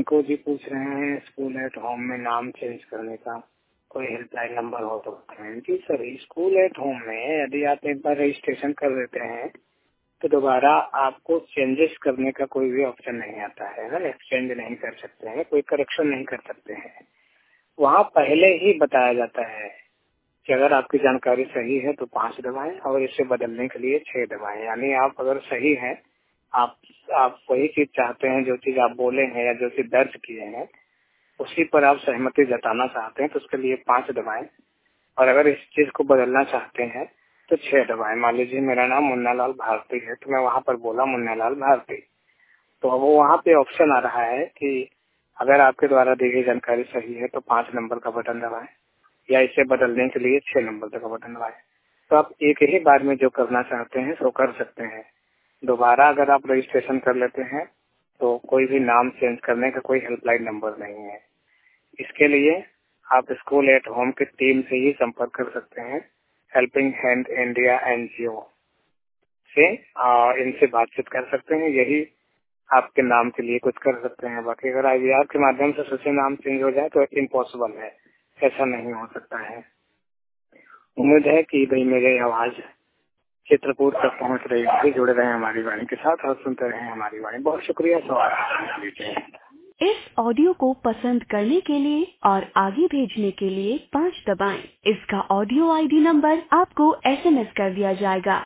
रिंकू जी पूछ रहे हैं स्कूल एट होम में नाम चेंज करने का कोई हेल्पलाइन नंबर हो तो बताएं। जी सर, स्कूल एट होम में यदि आप एक बार रजिस्ट्रेशन कर देते हैं तो दोबारा आपको चेंजेस करने का कोई भी ऑप्शन नहीं आता है ना। एक्सचेंज नहीं कर सकते हैं, कोई करेक्शन नहीं कर सकते हैं। वहाँ पहले ही बताया जाता है कि अगर आपकी जानकारी सही है तो 5 दबाएं और इसे बदलने के लिए 6 दबाएं। यानी आप अगर सही हैं, आप आप वही चीज चाहते हैं, जो चीज आप बोले हैं या जो चीज दर्ज किए हैं उसी पर आप सहमति जताना चाहते हैं तो उसके लिए 5 दबाएं। और अगर इस चीज को बदलना चाहते हैं तो 6 दबाएं। मान लीजिए मेरा नाम मुन्ना लाल भारती है तो मैं वहाँ पर बोला मुन्ना लाल भारती, तो अब वो वहाँ पे ऑप्शन आ रहा है कि अगर आपके द्वारा दी गई जानकारी सही है तो 5 नंबर का बटन दबाएं या इसे बदलने के लिए 6 नंबर का बटन दबाएं। तो आप एक ही बार में जो करना चाहते हैं वो कर सकते हैं। दोबारा अगर आप रजिस्ट्रेशन कर लेते हैं तो कोई भी नाम चेंज करने का कोई हेल्पलाइन नंबर नहीं है। इसके लिए आप स्कूल एट होम की टीम से ही संपर्क कर सकते हैं। हेल्पिंग हैंड इंडिया एनजीओ से इनसे बातचीत कर सकते हैं। यही आपके नाम के लिए कुछ कर सकते हैं। बाकी अगर आईवीआर के माध्यम से सोचे नाम चेंज हो जाए तो इम्पॉसिबल है, ऐसा नहीं हो सकता है। उम्मीद है कि भाई मेरी आवाज चित्रकूट तक पहुंच रही है। जुड़े रहे हमारी वाणी के साथ और सुनते रहे हमारी वाणी। बहुत शुक्रिया सवाल पूछने के लिए। इस ऑडियो को पसंद करने के लिए और आगे भेजने के लिए 5 दबाएं। इसका ऑडियो आईडी नंबर आपको एसएमएस कर दिया जाएगा।